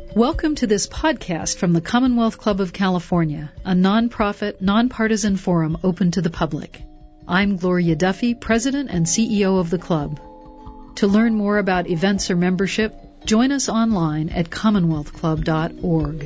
Welcome to this podcast from the Commonwealth Club of California, a nonprofit, nonpartisan forum open to the public. I'm Gloria Duffy, President and CEO of the club. To learn more about events or membership, join us online at commonwealthclub.org.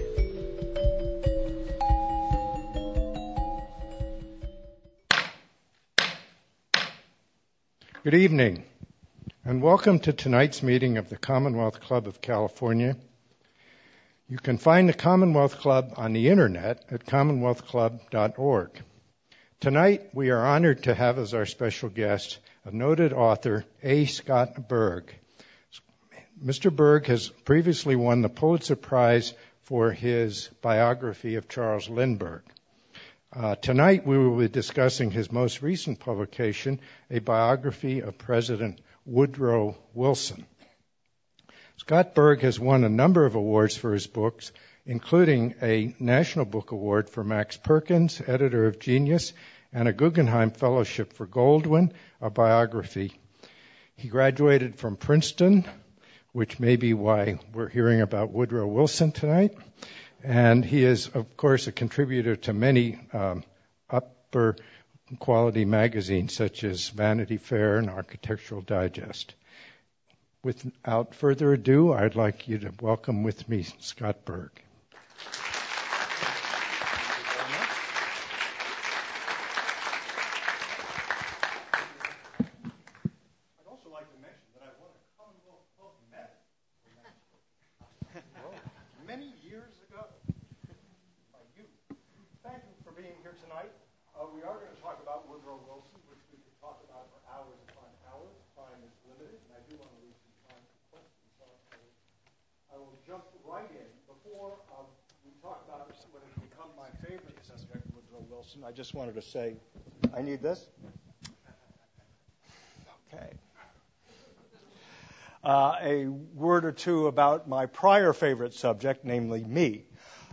Good evening, and welcome to tonight's meeting of the Commonwealth Club of California. You can find the Commonwealth Club on the internet at commonwealthclub.org. Tonight, we are honored to have as our special guest a noted author, A. Scott Berg. Mr. Berg has previously won the Pulitzer Prize for his biography of Charles Lindbergh. Tonight, we will be discussing his most recent publication, a biography of President Woodrow Wilson. Scott Berg has won a number of awards for his books, including a National Book Award for Max Perkins, editor of Genius, and a Guggenheim Fellowship for Goldwyn, a biography. He graduated from Princeton, which may be why we're hearing about Woodrow Wilson tonight. And he is, of course, a contributor to many upper quality magazines such as Vanity Fair and Architectural Digest. Without further ado, I'd like you to welcome with me Scott Berg. I'd also like to mention that I won a Commonwealth Club medal many years ago by you. Thank you for being here tonight. We are going to talk about Woodrow Wilson, which we could talk about for hours upon hours. Time is limited, and I do want to leave some time for questions. So I will jump right in. Before we talk about what has become my favorite subject, Woodrow Wilson, I just wanted to say, I need this. Okay. A word or two about my prior favorite subject, namely me.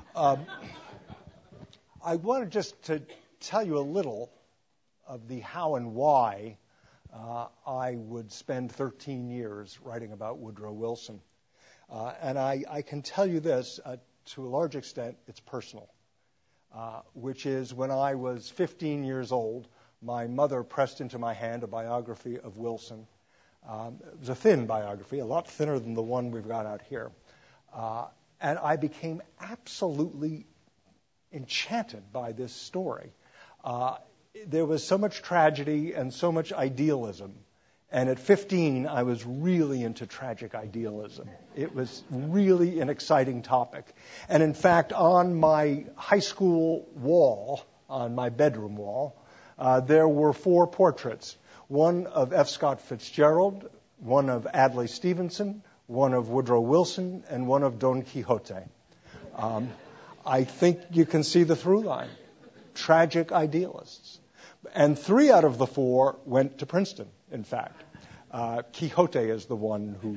I wanted just to tell you a little of the how and why I would spend 13 years writing about Woodrow Wilson. And I can tell you this, to a large extent, it's personal, which is when I was 15 years old, my mother pressed into my hand a biography of Wilson. It was a thin biography, a lot thinner than the one we've got out here. And I became absolutely enchanted by this story. There was so much tragedy and so much idealism. And at 15, I was really into tragic idealism. It was really an exciting topic. And in fact, on my high school wall, on my bedroom wall, there were 4 portraits. One of F. Scott Fitzgerald, one of Adlai Stevenson, one of Woodrow Wilson, and one of Don Quixote. I think you can see the through line. Tragic idealists. And 3 out of the 4 went to Princeton, in fact. Quixote is the one who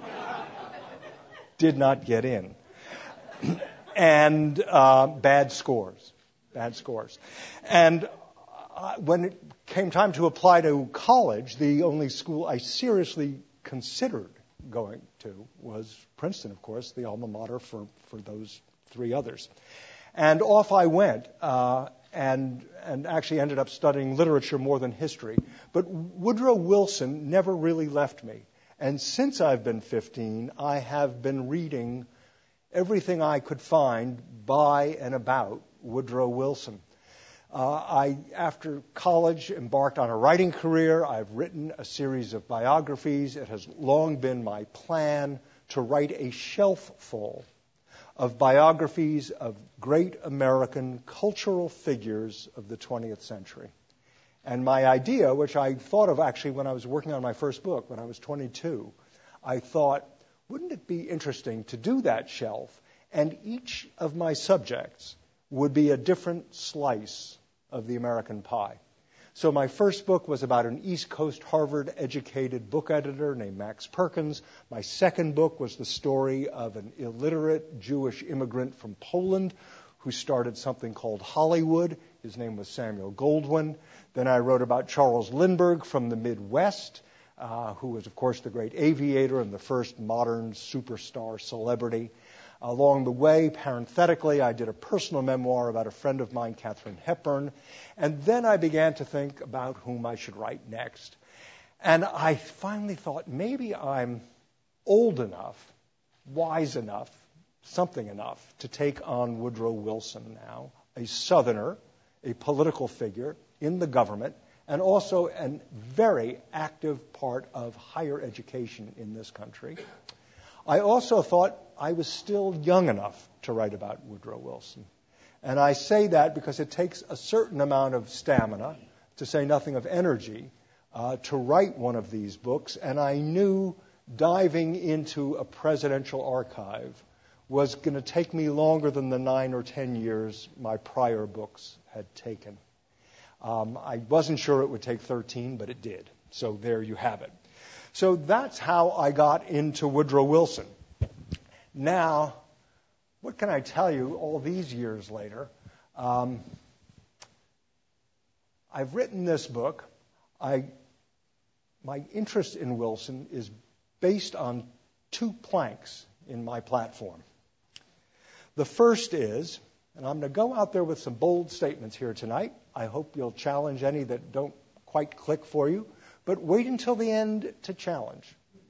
did not get in. And bad scores. And when it came time to apply to college, the only school I seriously considered going to was Princeton, of course, the alma mater for those 3 others. And off I went, and actually ended up studying literature more than history. But Woodrow Wilson never really left me. And since I've been 15, I have been reading everything I could find by and about Woodrow Wilson. I, after college, embarked on a writing career. I've written a series of biographies. It has long been my plan to write a shelf full of biographies of great American cultural figures of the 20th century. And my idea, which I thought of actually when I was working on my first book, when I was 22, I thought, wouldn't it be interesting to do that shelf, and each of my subjects would be a different slice of the American pie. So my first book was about an East Coast Harvard-educated book editor named Max Perkins. My second book was the story of an illiterate Jewish immigrant from Poland who started something called Hollywood. His name was Samuel Goldwyn. Then I wrote about Charles Lindbergh from the Midwest, who was, of course, the great aviator and the first modern superstar celebrity. Along the way, parenthetically, I did a personal memoir about a friend of mine, Katharine Hepburn. And then I began to think about whom I should write next. And I finally thought, maybe I'm old enough, wise enough, something enough to take on Woodrow Wilson now, a Southerner, a political figure in the government, and also a very active part of higher education in this country. I also thought I was still young enough to write about Woodrow Wilson. And I say that because it takes a certain amount of stamina, to say nothing of energy, to write one of these books. And I knew diving into a presidential archive was going to take me longer than the 9 or 10 years my prior books had taken. I wasn't sure it would take 13, but it did. So there you have it. So that's how I got into Woodrow Wilson. Now, what can I tell you all these years later? I've written this book. My interest in Wilson is based on 2 planks in my platform. The first is, and I'm going to go out there with some bold statements here tonight. I hope you'll challenge any that don't quite click for you. But wait until the end to challenge.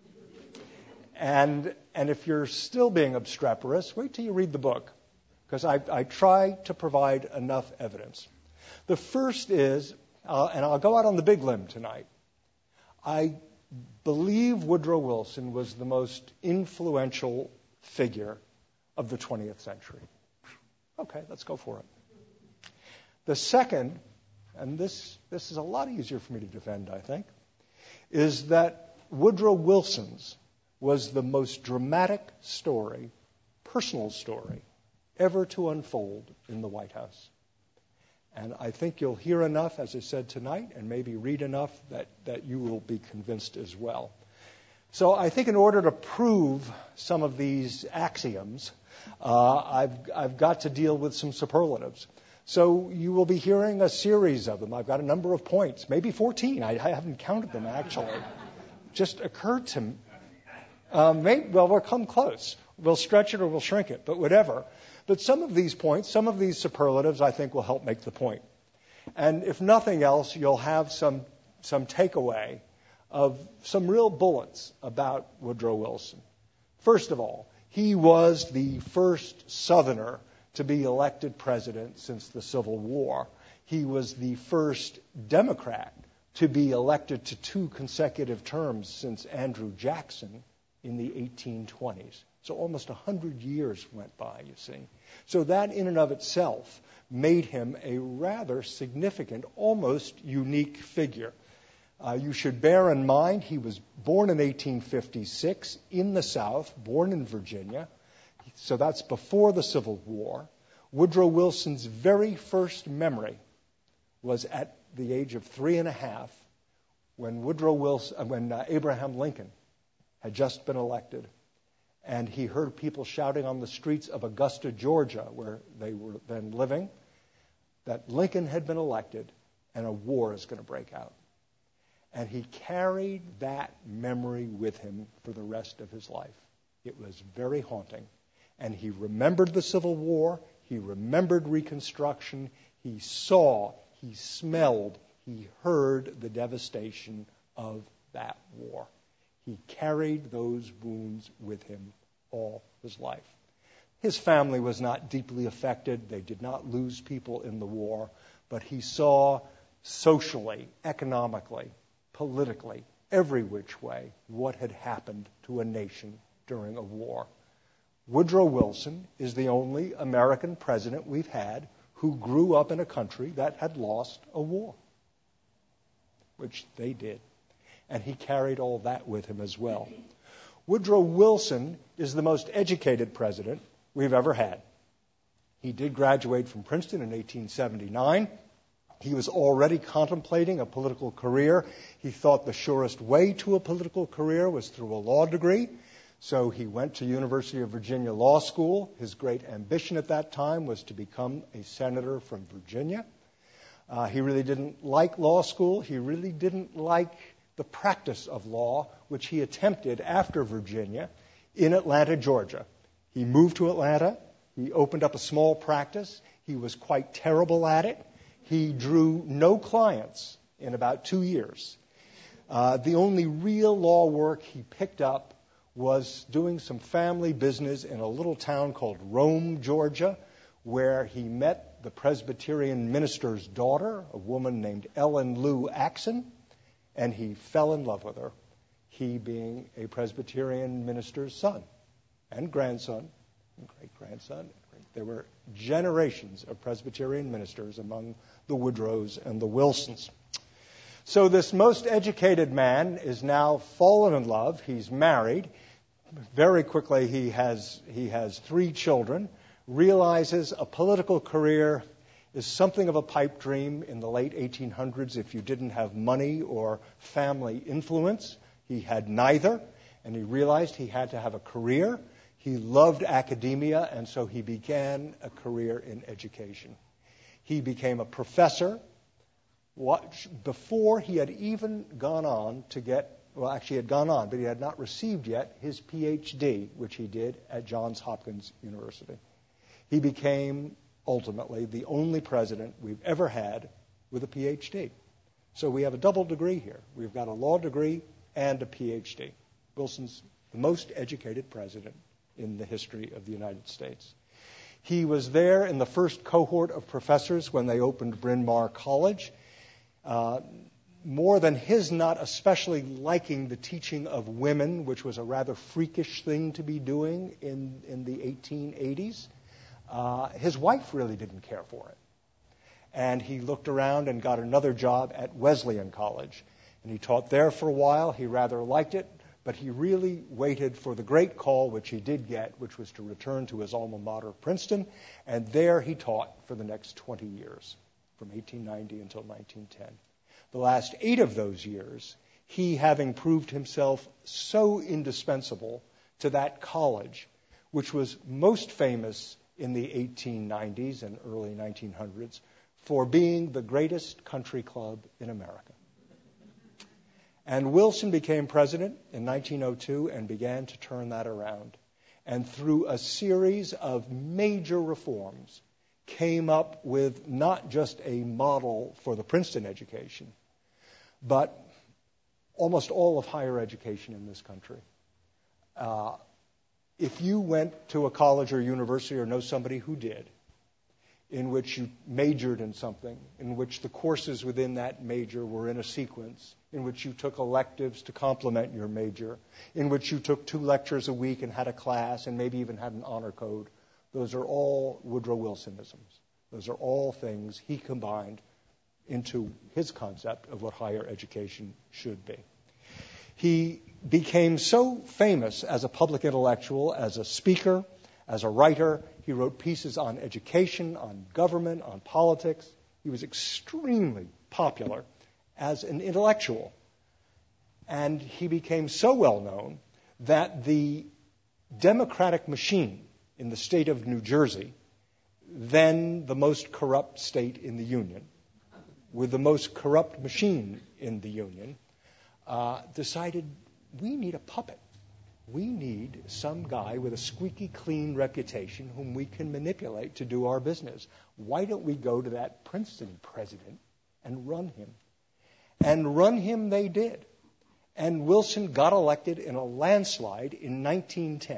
And if you're still being obstreperous, wait till you read the book, because I try to provide enough evidence. The first is, and I'll go out on the big limb tonight, I believe Woodrow Wilson was the most influential figure of the 20th century. Okay, let's go for it. The second, and this is a lot easier for me to defend, I think, is that Woodrow Wilson's was the most dramatic story, personal story, ever to unfold in the White House. And I think you'll hear enough, as I said tonight, and maybe read enough that you will be convinced as well. So I think in order to prove some of these axioms, I've got to deal with some superlatives. So you will be hearing a series of them. I've got a number of points, maybe 14. I haven't counted them, actually. Just occurred to me. Well, we'll come close. We'll stretch it or we'll shrink it, but whatever. But some of these points, some of these superlatives, I think will help make the point. And if nothing else, you'll have some takeaway of some real bullets about Woodrow Wilson. First of all, he was the first Southerner to be elected president since the Civil War. He was the first Democrat to be elected to 2 consecutive terms since Andrew Jackson in the 1820s. So almost 100 years went by, you see. So that in and of itself made him a rather significant, almost unique figure. You should bear in mind he was born in 1856 in the South, born in Virginia. So that's before the Civil War. Woodrow Wilson's very first memory was at the age of 3.5 when Abraham Lincoln had just been elected. And he heard people shouting on the streets of Augusta, Georgia, where they were then living, that Lincoln had been elected and a war is going to break out. And he carried that memory with him for the rest of his life. It was very haunting. And he remembered the Civil War. He remembered Reconstruction. He saw, he smelled, he heard the devastation of that war. He carried those wounds with him all his life. His family was not deeply affected. They did not lose people in the war. But he saw socially, economically, politically, every which way, what had happened to a nation during a war. Woodrow Wilson is the only American president we've had who grew up in a country that had lost a war, which they did. And he carried all that with him as well. Woodrow Wilson is the most educated president we've ever had. He did graduate from Princeton in 1879. He was already contemplating a political career. He thought the surest way to a political career was through a law degree. So he went to University of Virginia Law School. His great ambition at that time was to become a senator from Virginia. He really didn't like law school. He really didn't like the practice of law, which he attempted after Virginia in Atlanta, Georgia. He moved to Atlanta. He opened up a small practice. He was quite terrible at it. He drew no clients in about 2 years. The only real law work he picked up was doing some family business in a little town called Rome, Georgia, where he met the Presbyterian minister's daughter, a woman named Ellen Lou Axon, and he fell in love with her, he being a Presbyterian minister's son and grandson and great-grandson. There were generations of Presbyterian ministers among the Woodrows and the Wilsons. So this most educated man is now fallen in love. He's married. Very quickly he has 3 children, realizes a political career is something of a pipe dream in the late 1800s if you didn't have money or family influence. He had neither, and he realized he had to have a career. He loved academia, and so he began a career in education. He became a professor before he had even gone on to get, well, actually had gone on, but he had not received yet his PhD, which he did at Johns Hopkins University. He became, ultimately, the only president we've ever had with a PhD. So we have a double degree here. We've got a law degree and a PhD. Wilson's the most educated president in the history of the United States. He was there in the first cohort of professors when they opened Bryn Mawr College. More than his not especially liking the teaching of women, which was a rather freakish thing to be doing in the 1880s, his wife really didn't care for it. And he looked around and got another job at Wesleyan College. And he taught there for a while. He rather liked it, but he really waited for the great call, which he did get, which was to return to his alma mater, Princeton. And there he taught for the next 20 years, from 1890 until 1910. The last 8 of those years, he, having proved himself so indispensable to that college, which was most famous in the 1890s and early 1900s for being the greatest country club in America. And Wilson became president in 1902 and began to turn that around. And through a series of major reforms, came up with not just a model for the Princeton education, but almost all of higher education in this country. If you went to a college or university or know somebody who did, in which you majored in something, in which the courses within that major were in a sequence, in which you took electives to complement your major, in which you took 2 lectures a week and had a class and maybe even had an honor code, those are all Woodrow Wilsonisms. Those are all things he combined into his concept of what higher education should be. He became so famous as a public intellectual, as a speaker, as a writer. He wrote pieces on education, on government, on politics. He was extremely popular as an intellectual. And he became so well known that the Democratic machine in the state of New Jersey, then the most corrupt state in the Union, with the most corrupt machine in the Union, decided we need a puppet. We need some guy with a squeaky clean reputation whom we can manipulate to do our business. Why don't we go to that Princeton president and run him? And run him they did. And Wilson got elected in a landslide in 1910.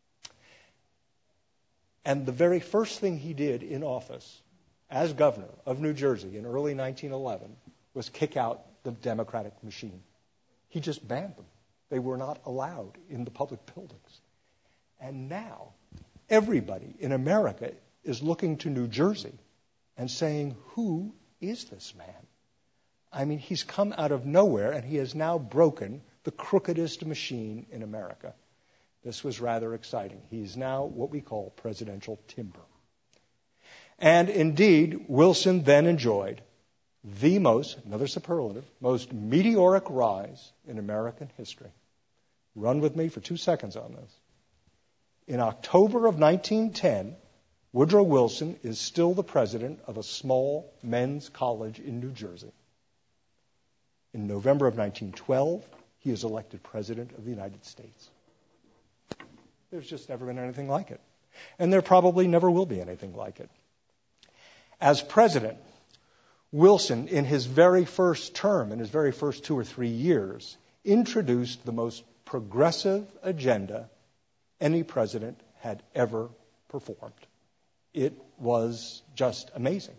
And the very first thing he did in office as governor of New Jersey in early 1911 was kick out the Democratic machine. He just banned them. They were not allowed in the public buildings. And now everybody in America is looking to New Jersey and saying, who is this man? I mean, he's come out of nowhere and he has now broken the crookedest machine in America. This was rather exciting. He's now what we call presidential timber. And indeed, Wilson then enjoyed the most, another superlative, most meteoric rise in American history. Run with me for 2 seconds on this. In October of 1910, Woodrow Wilson is still the president of a small men's college in New Jersey. In November of 1912, he is elected president of the United States. There's just never been anything like it. And there probably never will be anything like it. As president, Wilson, in his very first term, in his very first 2 or 3 years, introduced the most progressive agenda any president had ever performed. It was just amazing.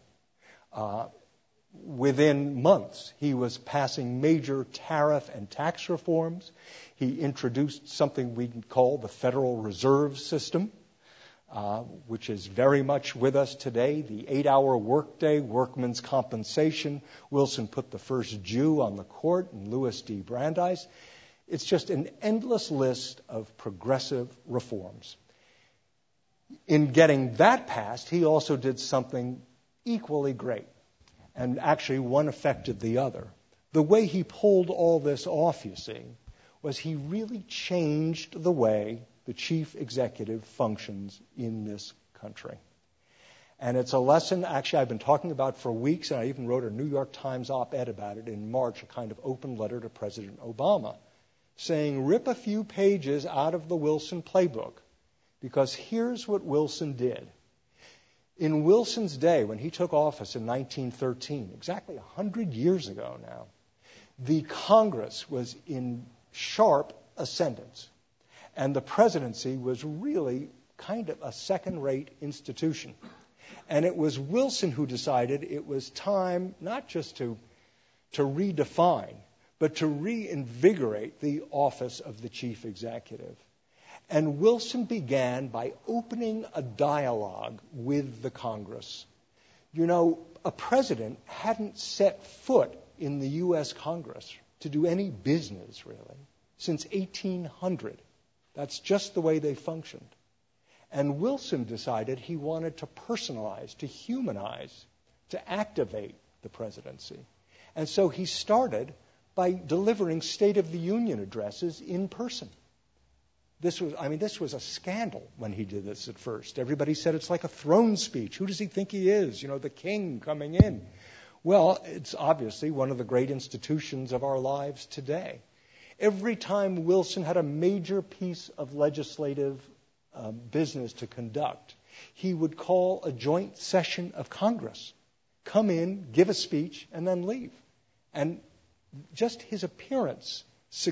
Within months, he was passing major tariff and tax reforms. He introduced something we call the Federal Reserve System, which is very much with us today, the 8-hour workday, workman's compensation. Wilson put the first Jew on the court in Louis D. Brandeis. It's just an endless list of progressive reforms. In getting that passed, he also did something equally great. And actually, one affected the other. The way he pulled all this off, you see, was he really changed the way the chief executive functions in this country. And it's a lesson, actually, I've been talking about for weeks, and I even wrote a New York Times op-ed about it in March, a kind of open letter to President Obama, saying, rip a few pages out of the Wilson playbook, because here's what Wilson did. In Wilson's day, when he took office in 1913, exactly 100 years ago now, the Congress was in sharp ascendance. And the presidency was really kind of a second-rate institution. And it was Wilson who decided it was time not just to redefine, but to reinvigorate the office of the chief executive. And Wilson began by opening a dialogue with the Congress. You know, a president hadn't set foot in the U.S. Congress to do any business, really, since 1800. That's just the way they functioned. And Wilson decided he wanted to personalize, to humanize, to activate the presidency. And so he started by delivering State of the Union addresses in person. This was a scandal when he did this at first. Everybody said it's like a throne speech. Who does he think he is? You know, the king coming in. Well, it's obviously one of the great institutions of our lives today. Every time Wilson had a major piece of legislative business to conduct, he would call a joint session of Congress, come in, give a speech, and then leave. And just his appearance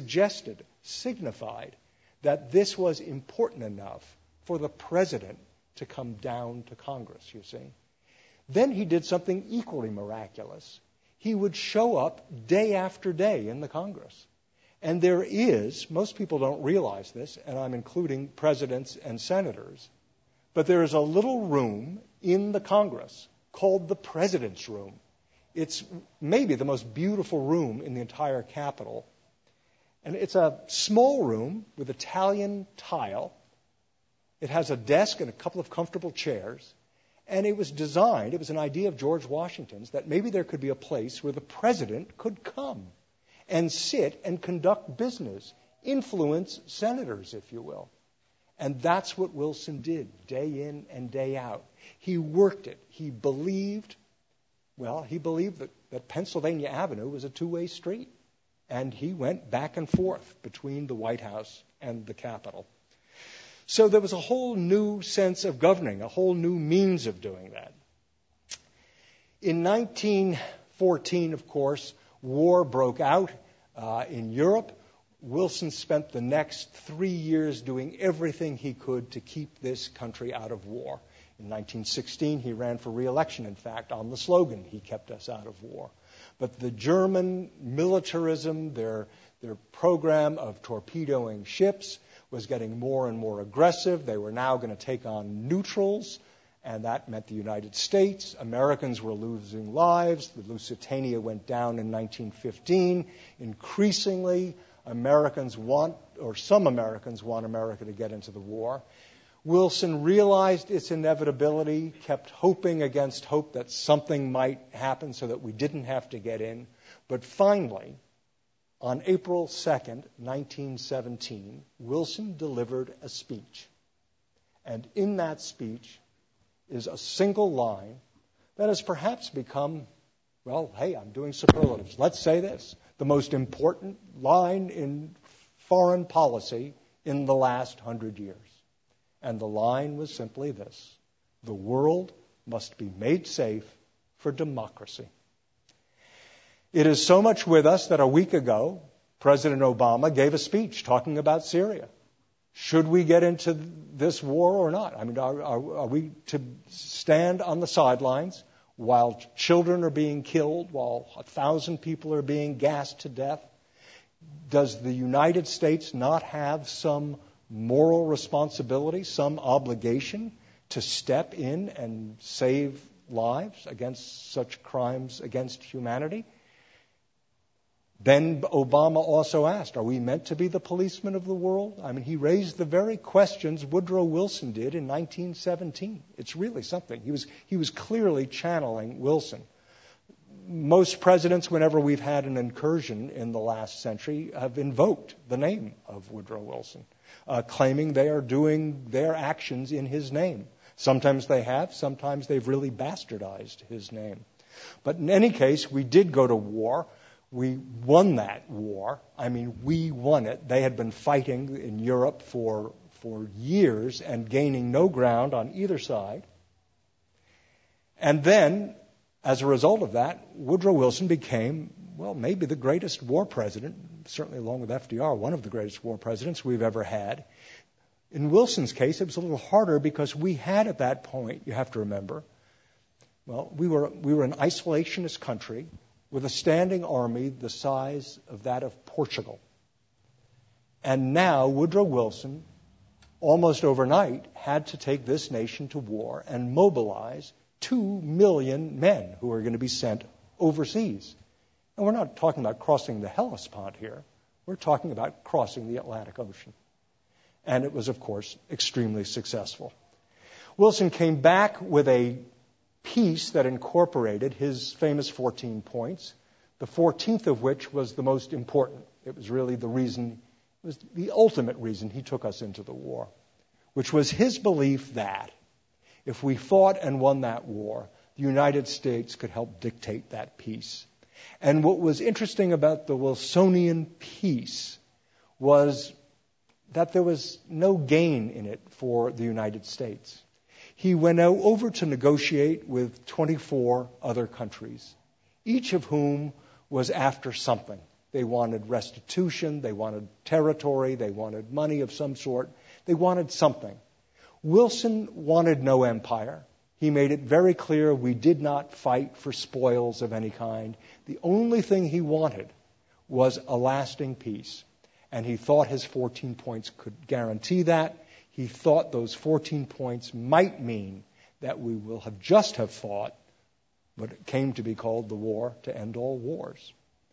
signified that this was important enough for the president to come down to Congress, you see. Then he did something equally miraculous. He would show up day after day in the Congress. And there is, most people don't realize this, and I'm including presidents and senators, but there is a little room in the Congress called the President's Room. It's maybe the most beautiful room in the entire Capitol. And it's a small room with Italian tile. It has a desk and a couple of comfortable chairs. And it was designed, it was an idea of George Washington's, that maybe there could be a place where the president could come and sit and conduct business, influence senators, if you will. And that's what Wilson did, day in and day out. He worked it. He believed that Pennsylvania Avenue was a two-way street. And he went back and forth between the White House and the Capitol. So there was a whole new sense of governing, a whole new means of doing that. In 1914, of course, war broke out in Europe. Wilson spent the next 3 years doing everything he could to keep this country out of war. In 1916, he ran for re-election, in fact, on the slogan, "He kept us out of war." But the German militarism, their program of torpedoing ships, was getting more and more aggressive. They were now going to take on neutrals, and that meant the United States. Americans were losing lives. The Lusitania went down in 1915. Increasingly, some Americans want America to get into the war. Wilson realized its inevitability, kept hoping against hope that something might happen so that we didn't have to get in. But finally, on April 2nd, 1917, Wilson delivered a speech. And in that speech is a single line that has perhaps become, I'm doing superlatives. Let's say this, the most important line in foreign policy in the last 100 years. And the line was simply this: the world must be made safe for democracy. It is so much with us that a week ago, President Obama gave a speech talking about Syria. Should we get into this war or not? I mean, are we to stand on the sidelines while children are being killed, while 1,000 people are being gassed to death? Does the United States not have some moral responsibility, some obligation to step in and save lives against such crimes against humanity? Then Obama also asked, are we meant to be the policemen of the world? I mean, he raised the very questions Woodrow Wilson did in 1917. It's really something. He was clearly channeling Wilson. Most presidents, whenever we've had an incursion in the last century, have invoked the name of Woodrow Wilson, claiming they are doing their actions in his name. Sometimes they have, sometimes they've really bastardized his name. But in any case, we did go to war. We won that war. I mean, we won it. They had been fighting in Europe for years and gaining no ground on either side. And then, as a result of that, Woodrow Wilson became, well, maybe the greatest war president, certainly along with FDR, one of the greatest war presidents we've ever had. In Wilson's case, it was a little harder because we had at that point, you have to remember, well, we were an isolationist country with a standing army the size of that of Portugal. And now Woodrow Wilson, almost overnight, had to take this nation to war and mobilize 2 million men who are going to be sent overseas. And we're not talking about crossing the Hellespont here. We're talking about crossing the Atlantic Ocean. And it was, of course, extremely successful. Wilson came back with a peace that incorporated his famous 14 points, the 14th of which was the most important. It was really the reason, it was the ultimate reason he took us into the war, which was his belief that if we fought and won that war, the United States could help dictate that peace. And what was interesting about the Wilsonian peace was that there was no gain in it for the United States. He went over to negotiate with 24 other countries, each of whom was after something. They wanted restitution, they wanted territory, they wanted money of some sort, they wanted something. Wilson wanted no empire. He made it very clear we did not fight for spoils of any kind. The only thing he wanted was a lasting peace. And he thought his 14 points could guarantee that. He thought those 14 points might mean that we will have fought what came to be called the war to end all wars.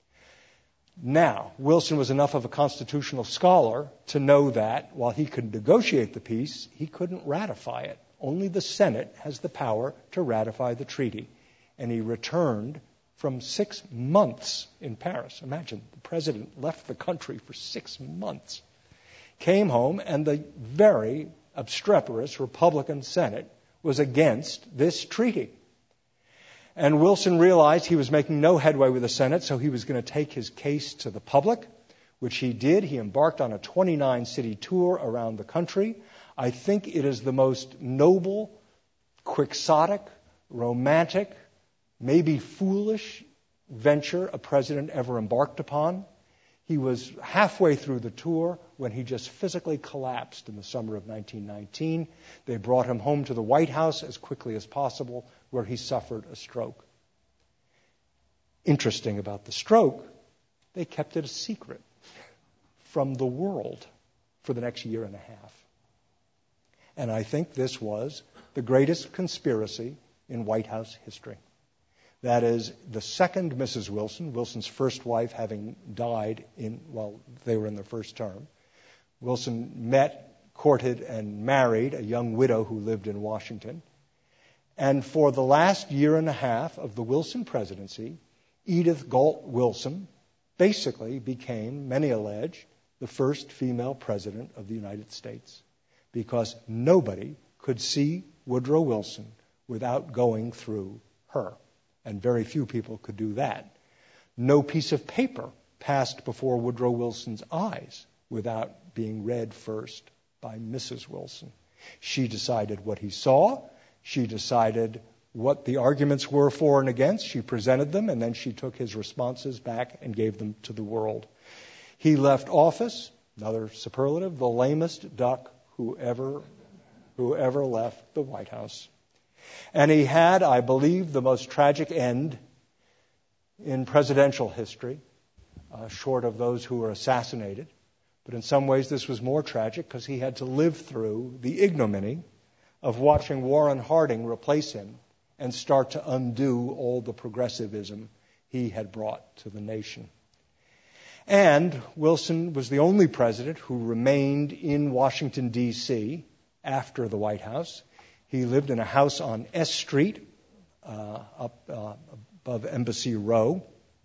Now, Wilson was enough of a constitutional scholar to know that while he could negotiate the peace, he couldn't ratify it. Only the Senate has the power to ratify the treaty. And he returned from 6 months in Paris. Imagine, the president left the country for 6 months. Came home, and the very obstreperous Republican Senate was against this treaty. And Wilson realized he was making no headway with the Senate, so he was going to take his case to the public, which he did. He embarked on a 29-city tour around the country. I think it is the most noble, quixotic, romantic, maybe foolish venture a president ever embarked upon. He was halfway through the tour when he just physically collapsed in the summer of 1919. They brought him home to the White House as quickly as possible, where he suffered a stroke. Interesting about the stroke, they kept it a secret from the world for the next year and a half. And I think this was the greatest conspiracy in White House history. That is, the second Mrs. Wilson, Wilson's first wife having died while they were in their first term. Wilson met, courted, and married a young widow who lived in Washington. And for the last year and a half of the Wilson presidency, Edith Galt Wilson basically became, many allege, the first female president of the United States, because nobody could see Woodrow Wilson without going through her. And very few people could do that. No piece of paper passed before Woodrow Wilson's eyes without being read first by Mrs. Wilson. She decided what he saw. She decided what the arguments were for and against. She presented them, and then she took his responses back and gave them to the world. He left office, another superlative, the lamest duck who ever left the White House. And he had, I believe, the most tragic end in presidential history, short of those who were assassinated. But in some ways this was more tragic because he had to live through the ignominy of watching Warren Harding replace him and start to undo all the progressivism he had brought to the nation. And Wilson was the only president who remained in Washington, D.C. after the White House. He lived in a house on S Street, up above Embassy Row.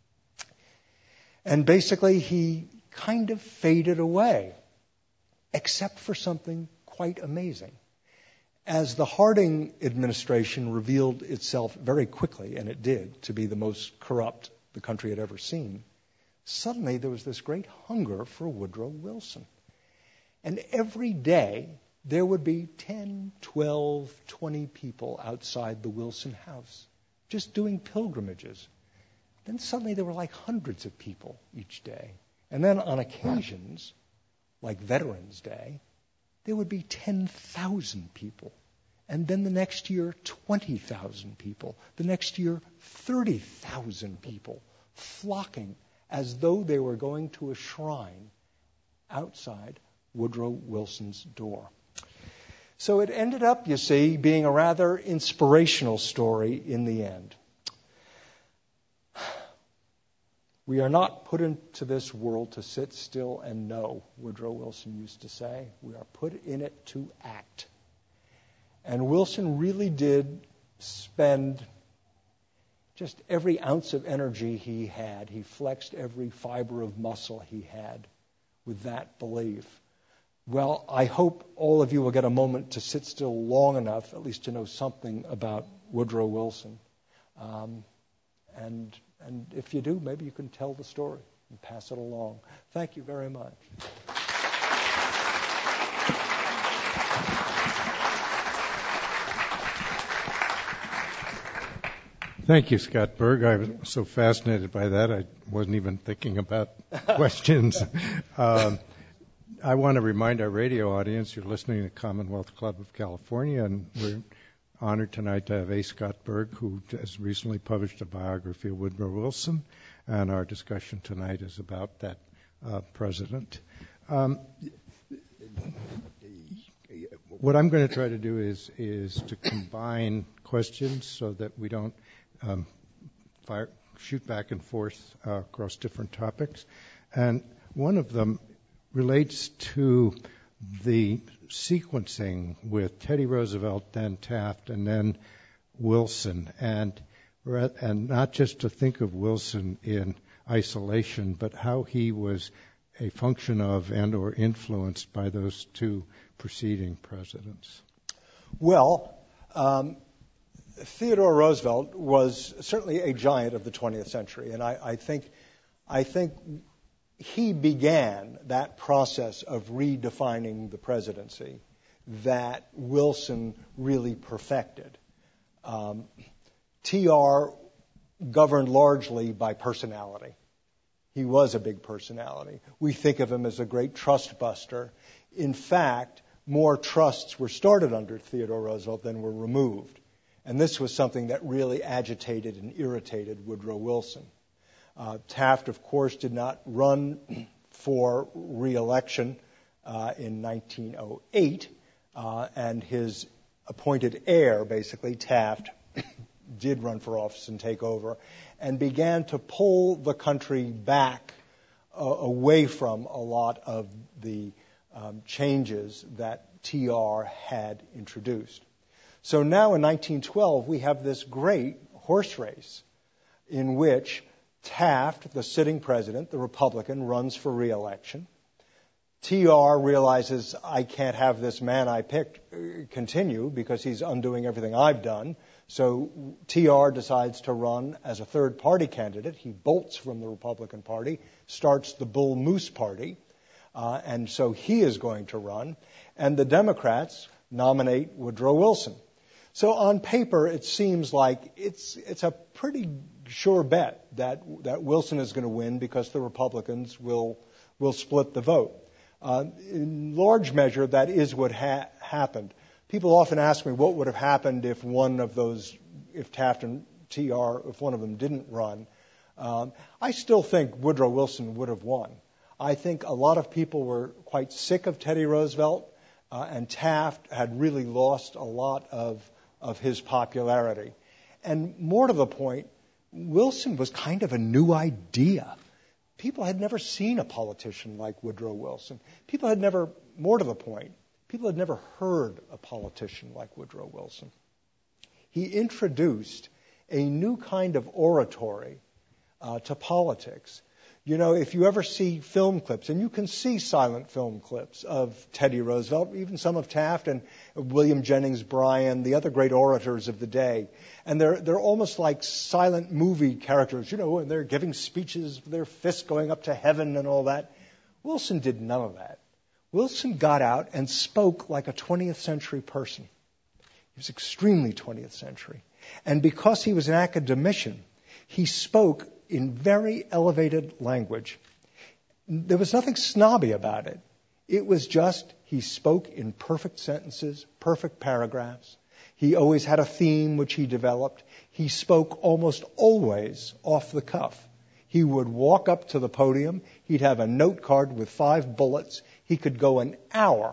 And basically he kind of faded away, except for something quite amazing. As the Harding administration revealed itself very quickly, and it did, to be the most corrupt the country had ever seen, suddenly there was this great hunger for Woodrow Wilson. And every day there would be 10, 12, 20 people outside the Wilson house just doing pilgrimages. Then suddenly there were like hundreds of people each day. And then on occasions, like Veterans Day, there would be 10,000 people. And then the next year, 20,000 people. The next year, 30,000 people flocking as though they were going to a shrine outside Woodrow Wilson's door. So it ended up, you see, being a rather inspirational story in the end. We are not put into this world to sit still and know, Woodrow Wilson used to say. We are put in it to act. And Wilson really did spend just every ounce of energy he had. He flexed every fiber of muscle he had with that belief. Well, I hope all of you will get a moment to sit still long enough, at least to know something about Woodrow Wilson. And if you do, maybe you can tell the story and pass it along. Thank you very much. Thank you, Scott Berg. I was so fascinated by that, I wasn't even thinking about questions. I want to remind our radio audience you're listening to Commonwealth Club of California, and we're honored tonight to have A. Scott Berg, who has recently published a biography of Woodrow Wilson, and our discussion tonight is about that president. What I'm going to try to do is to combine questions so that we don't shoot back and forth across different topics. And one of them relates to the sequencing with Teddy Roosevelt, then Taft, and then Wilson, and not just to think of Wilson in isolation, but how he was a function of and or influenced by those two preceding presidents. Well, Theodore Roosevelt was certainly a giant of the 20th century, and I think he began that process of redefining the presidency that Wilson really perfected. TR governed largely by personality. He was a big personality. We think of him as a great trust buster. In fact, more trusts were started under Theodore Roosevelt than were removed. And this was something that really agitated and irritated Woodrow Wilson. Taft, of course, did not run for re-election in 1908, and his appointed heir, basically, Taft, did run for office and take over, and began to pull the country back away from a lot of the changes that TR had introduced. So now in 1912, we have this great horse race in which Taft, the sitting president, the Republican, runs for re-election. TR realizes, I can't have this man I picked continue because he's undoing everything I've done. So TR decides to run as a third-party candidate. He bolts from the Republican Party, starts the Bull Moose Party, and so he is going to run. And the Democrats, nominate Woodrow Wilson. So on paper, it seems like it's a pretty sure bet that Wilson is going to win because the Republicans will split the vote. In large measure, that is what happened. People often ask me what would have happened if if Taft and TR, if one of them didn't run. I still think Woodrow Wilson would have won. I think a lot of people were quite sick of Teddy Roosevelt, and Taft had really lost a lot of his popularity. And more to the point, Wilson was kind of a new idea. People had never seen a politician like Woodrow Wilson. More to the point, people had never heard a politician like Woodrow Wilson. He introduced a new kind of oratory to politics. You know, if you ever see film clips, and you can see silent film clips of Teddy Roosevelt, even some of Taft and William Jennings Bryan, the other great orators of the day, and they're almost like silent movie characters, you know, and they're giving speeches with their fists going up to heaven and all that. Wilson did none of that. Wilson got out and spoke like a 20th century person. He was extremely 20th century. And because he was an academician, he spoke in very elevated language. There was nothing snobby about it. It was just he spoke in perfect sentences, perfect paragraphs. He always had a theme which he developed. He spoke almost always off the cuff. He would walk up to the podium. He'd have a note card with 5 bullets. He could go an hour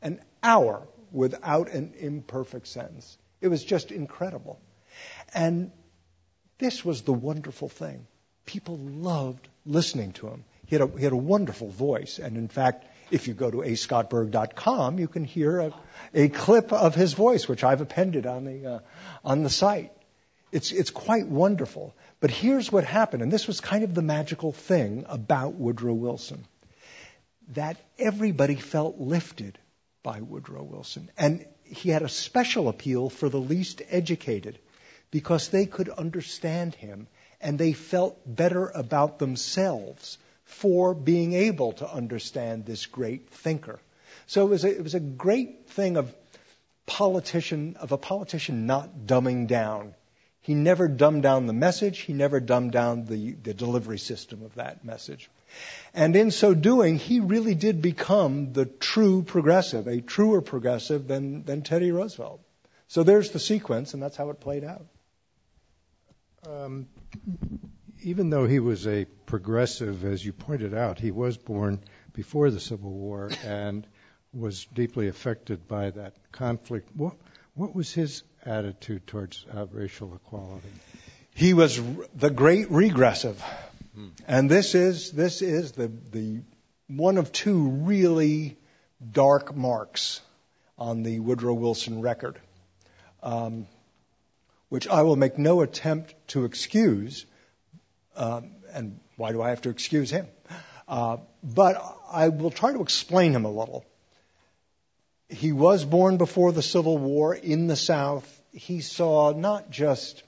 without an imperfect sentence. It was just incredible. And this was the wonderful thing. People loved listening to him. He had a wonderful voice. And in fact, if you go to ascottberg.com, you can hear a clip of his voice, which I've appended on the site. It's quite wonderful. But here's what happened, and this was kind of the magical thing about Woodrow Wilson, that everybody felt lifted by Woodrow Wilson. And he had a special appeal for the least educated because they could understand him and they felt better about themselves for being able to understand this great thinker. So it was a great thing of a politician not dumbing down. He never dumbed down the message. He never dumbed down the delivery system of that message. And in so doing, he really did become the true progressive, a truer progressive than Teddy Roosevelt. So there's the sequence, and that's how it played out. Even though he was a progressive, as you pointed out, he was born before the Civil War and was deeply affected by that conflict. What was his attitude towards racial equality? He was the great regressive. And this is the one of 2 really dark marks on the Woodrow Wilson record, which I will make no attempt to excuse. And why do I have to excuse him? But I will try to explain him a little. He was born before the Civil War in the South. He saw not just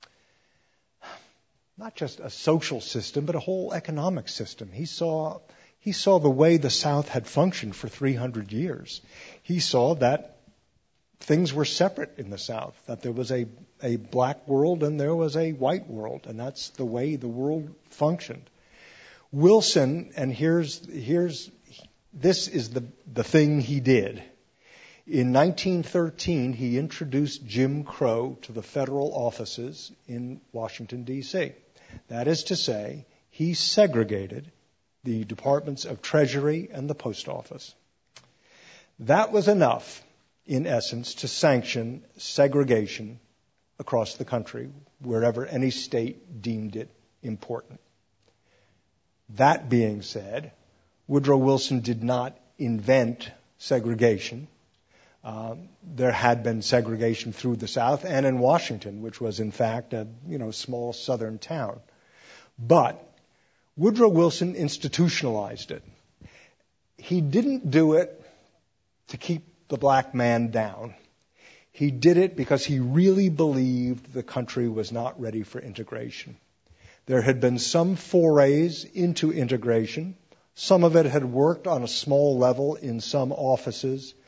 a social system, but a whole economic system. He saw the way the South had functioned for 300 years. He saw that things were separate in the South, that there was a black world and there was a white world, and that's the way the world functioned. Wilson, and this is the thing he did. In 1913, he introduced Jim Crow to the federal offices in Washington, D.C. That is to say, he segregated the departments of Treasury and the Post Office. That was enough, in essence, to sanction segregation across the country, wherever any state deemed it important. That being said, Woodrow Wilson did not invent segregation. There had been segregation through the South and in Washington, which was in fact a small southern town. But Woodrow Wilson institutionalized it. He didn't do it to keep the black man down. He did it because he really believed the country was not ready for integration. There had been some forays into integration. Some of it had worked on a small level in some offices.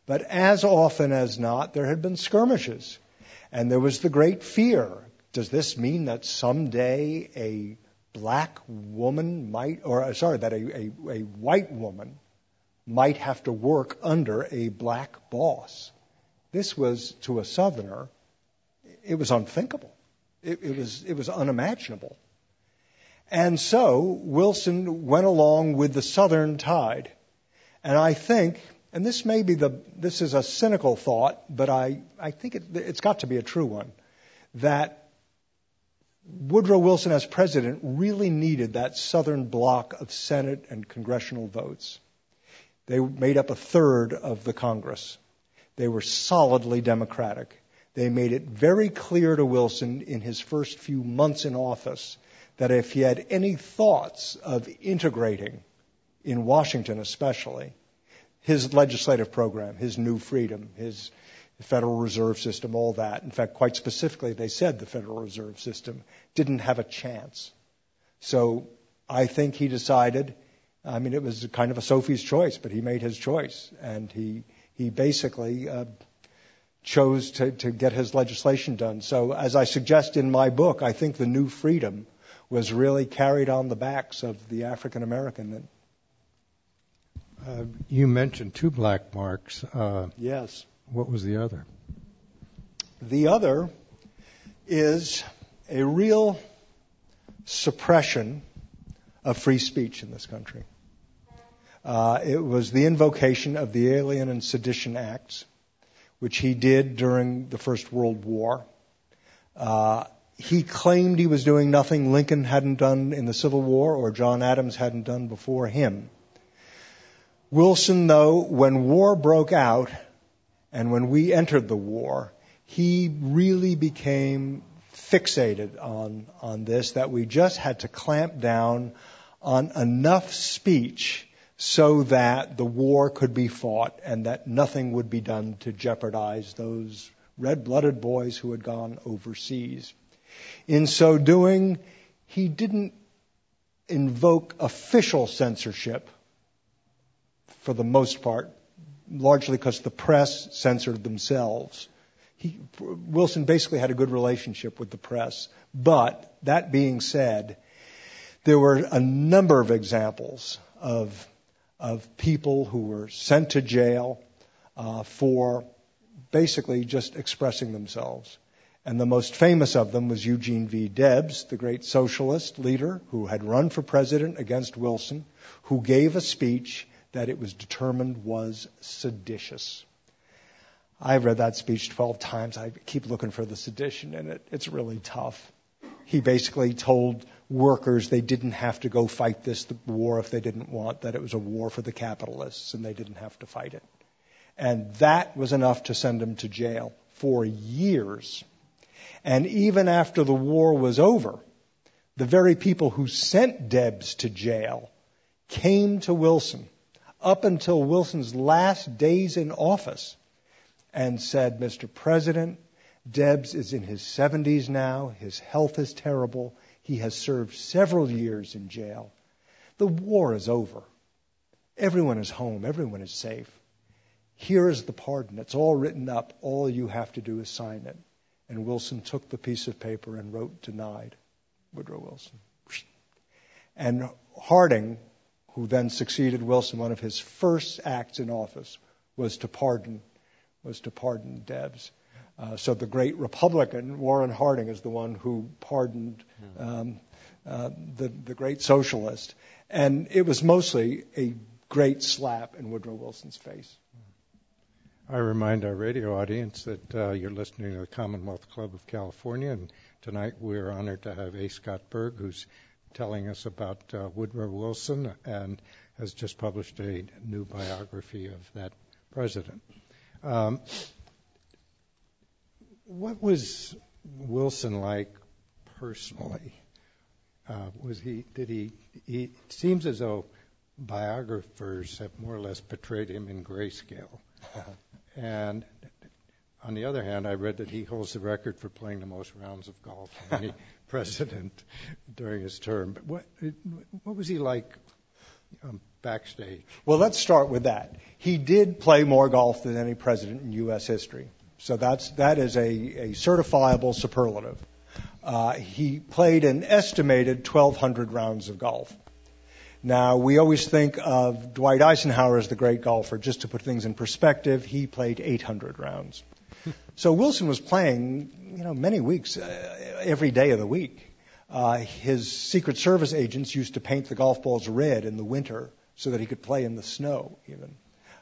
But as often as not, there had been skirmishes. And there was the great fear. Does this mean that someday a black woman might, that a white woman might have to work under a black boss? This was, to a Southerner, it was unthinkable. It was unimaginable. And so Wilson went along with the Southern tide. And I think, and this is a cynical thought, but I think it's got to be a true one, that Woodrow Wilson as president really needed that Southern bloc of Senate and congressional votes. They made up a third of the Congress. They were solidly Democratic. They made it very clear to Wilson in his first few months in office that if he had any thoughts of integrating, in Washington especially, his legislative program, his New Freedom, his Federal Reserve System, all that. In fact, quite specifically, they said the Federal Reserve System didn't have a chance. So I think he decided, it was kind of a Sophie's choice, but he made his choice. And he basically chose to get his legislation done. So as I suggest in my book, I think the New Freedom was really carried on the backs of the African American. You mentioned two black marks. Yes. What was the other? The other is a real suppression of free speech in this country. It was the invocation of the Alien and Sedition Acts, which he did during the First World War. He claimed he was doing nothing Lincoln hadn't done in the Civil War or John Adams hadn't done before him. Wilson, though, when war broke out and when we entered the war, he really became fixated on this, that we just had to clamp down on enough speech so that the war could be fought and that nothing would be done to jeopardize those red-blooded boys who had gone overseas. In so doing, he didn't invoke official censorship for the most part, largely because the press censored themselves. Wilson basically had a good relationship with the press. But that being said, there were a number of examples of people who were sent to jail for basically just expressing themselves. And the most famous of them was Eugene V. Debs, the great socialist leader who had run for president against Wilson, who gave a speech that it was determined was seditious. I've read that speech 12 times. I keep looking for the sedition in it. It's really tough. He basically told workers they didn't have to go fight this war if they didn't want, that it was a war for the capitalists and they didn't have to fight it. And that was enough to send him to jail for years. And even after the war was over, the very people who sent Debs to jail came to Wilson up until Wilson's last days in office and said, Mr. President, Debs is in his 70s now. His health is terrible. He has served several years in jail. The war is over. Everyone is home. Everyone is safe. Here is the pardon. It's all written up. All you have to do is sign it. And Wilson took the piece of paper and wrote denied. Woodrow Wilson. And Harding, who then succeeded Wilson, one of his first acts in office was to pardon Debs. So the great Republican, Warren Harding, is the one who pardoned the great socialist. And it was mostly a great slap in Woodrow Wilson's face. I remind our radio audience that you're listening to the Commonwealth Club of California, and tonight we're honored to have A. Scott Berg, who's telling us about Woodrow Wilson and has just published a new biography of that president. What was Wilson like personally? It seems as though biographers have more or less portrayed him in grayscale. And on the other hand, I read that he holds the record for playing the most rounds of golf of any president during his term. But what was he like backstage? Well, let's start with that. He did play more golf than any president in U.S. history. So that is a certifiable superlative. He played an estimated 1,200 rounds of golf. Now, we always think of Dwight Eisenhower as the great golfer. Just to put things in perspective, he played 800 rounds. So Wilson was playing, many weeks, every day of the week. His Secret Service agents used to paint the golf balls red in the winter so that he could play in the snow, even.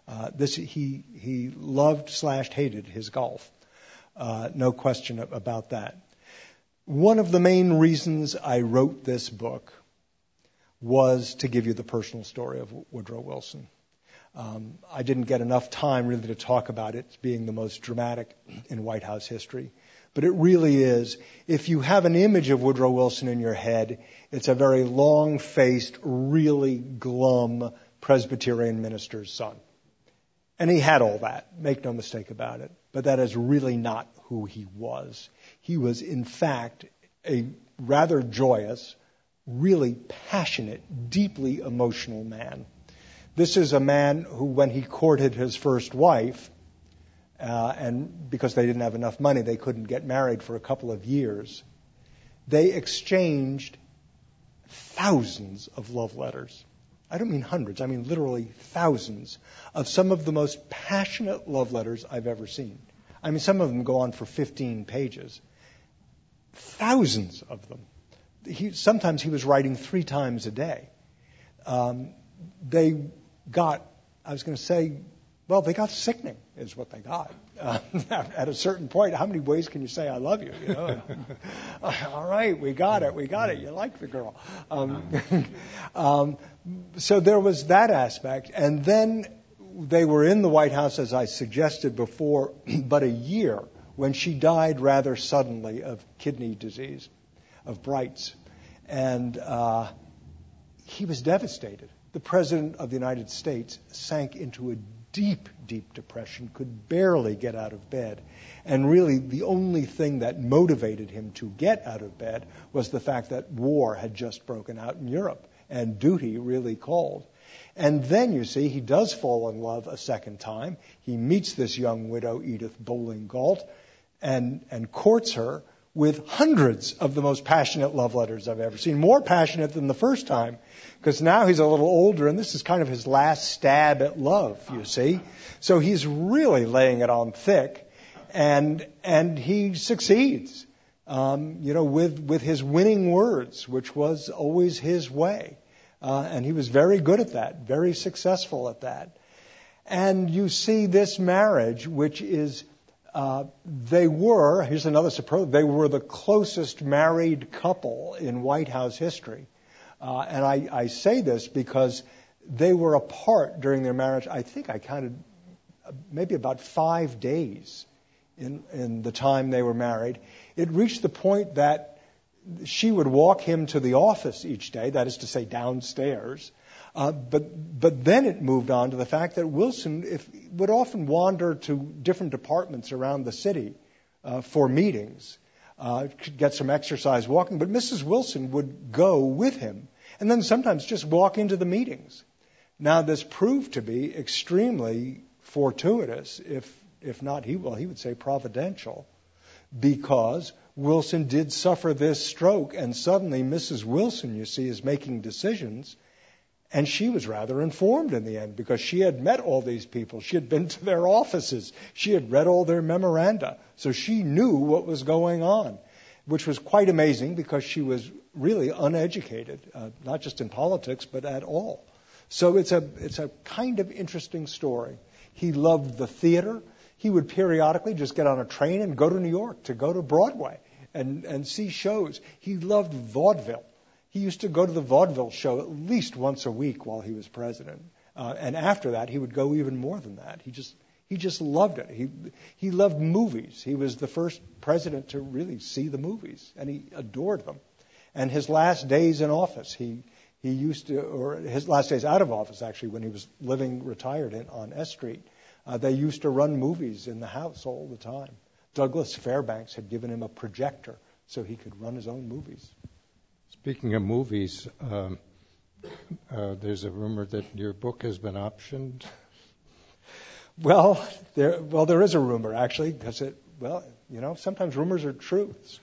He loved/hated his golf. No question about that. One of the main reasons I wrote this book was to give you the personal story of Woodrow Wilson. I didn't get enough time really to talk about it being the most dramatic in White House history. But it really is. If you have an image of Woodrow Wilson in your head, it's a very long-faced, really glum Presbyterian minister's son. And he had all that, make no mistake about it. But that is really not who he was. He was, in fact, a rather joyous, really passionate, deeply emotional man. This is a man who, when he courted his first wife, and because they didn't have enough money, they couldn't get married for a couple of years, they exchanged thousands of love letters. I don't mean hundreds, I mean literally thousands of some of the most passionate love letters I've ever seen. I mean, some of them go on for 15 pages. Thousands of them. Sometimes he was writing 3 times a day. They got sickening is what they got. At a certain point, how many ways can you say I love you? All right, we got it. You like the girl. So there was that aspect. And then they were in the White House, as I suggested before, but a year when she died rather suddenly of kidney disease, of Bright's. And he was devastated. The President of the United States sank into a deep, deep depression, could barely get out of bed. And really the only thing that motivated him to get out of bed was the fact that war had just broken out in Europe and duty really called. And then, you see, he does fall in love a second time. He meets this young widow, Edith Bowling Galt, and courts her with hundreds of the most passionate love letters I've ever seen. More passionate than the first time, because now he's a little older, and this is kind of his last stab at love, you see. So he's really laying it on thick, and he succeeds, with his winning words, which was always his way. And he was very good at that, very successful at that. And you see this marriage, which is, here's another superlative, they were the closest married couple in White House history. And I say this because they were apart during their marriage. I think I counted maybe about 5 days in the time they were married. It reached the point that she would walk him to the office each day, that is to say downstairs. But then it moved on to the fact that Wilson would often wander to different departments around the city for meetings, get some exercise walking. But Mrs. Wilson would go with him and then sometimes just walk into the meetings. Now, this proved to be extremely fortuitous, if not, he would say providential, because Wilson did suffer this stroke, and suddenly Mrs. Wilson, you see, is making decisions. And she was rather informed in the end because she had met all these people. She had been to their offices. She had read all their memoranda. So she knew what was going on, which was quite amazing because she was really uneducated, not just in politics, but at all. So it's a kind of interesting story. He loved the theater. He would periodically just get on a train and go to New York, to go to Broadway and see shows. He loved vaudeville. He used to go to the vaudeville show at least once a week while he was president. And after that, he would go even more than that. He just loved it. He loved movies. He was the first president to really see the movies, and he adored them. And his last days in office, his last days out of office, actually, when he was living retired on S Street, they used to run movies in the house all the time. Douglas Fairbanks had given him a projector so he could run his own movies. Speaking of movies, There's a rumor that your book has been optioned. Well, there is a rumor actually, because sometimes rumors are truths.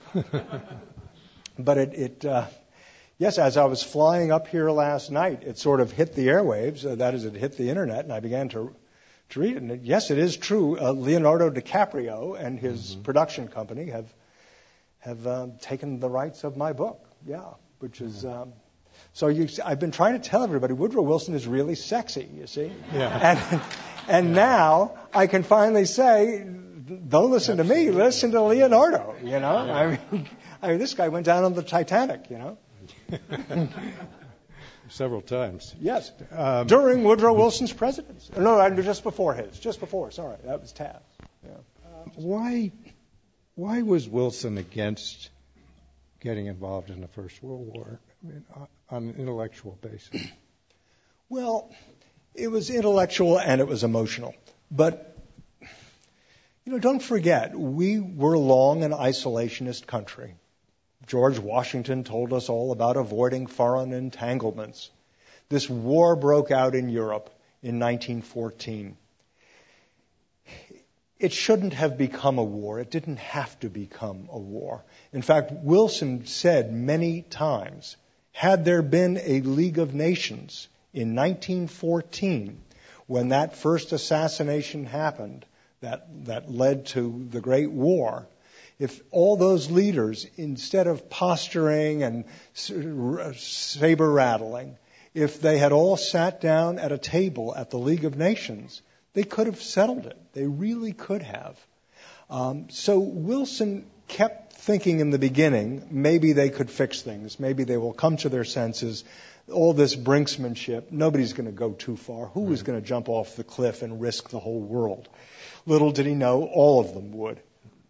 But yes, as I was flying up here last night, it sort of hit the airwaves. That is, it hit the internet, and I began to read it. And yes, it is true. Leonardo DiCaprio and his production company have taken the rights of my book. Yeah, which is. So I've been trying to tell everybody Woodrow Wilson is really sexy, you see. Yeah. And now I can finally say, don't listen to me, listen to Leonardo. Yeah. I mean, this guy went down on the Titanic. Several times. Yes. During Woodrow Wilson's presidency. No, just before his. Just before. Sorry, that was Taft. Yeah. Why was Wilson against getting involved in the First World War on an intellectual basis? Well, it was intellectual and it was emotional. But, don't forget, we were long an isolationist country. George Washington told us all about avoiding foreign entanglements. This war broke out in Europe in 1914. It shouldn't have become a war. It didn't have to become a war. In fact, Wilson said many times, had there been a League of Nations in 1914, when that first assassination happened, that led to the Great War, if all those leaders, instead of posturing and saber rattling, if they had all sat down at a table at the League of Nations, they could have settled it. They really could have. So Wilson kept thinking in the beginning, maybe they could fix things. Maybe they will come to their senses. All this brinksmanship, nobody's going to go too far. Who is going to jump off the cliff and risk the whole world? Little did he know, all of them would.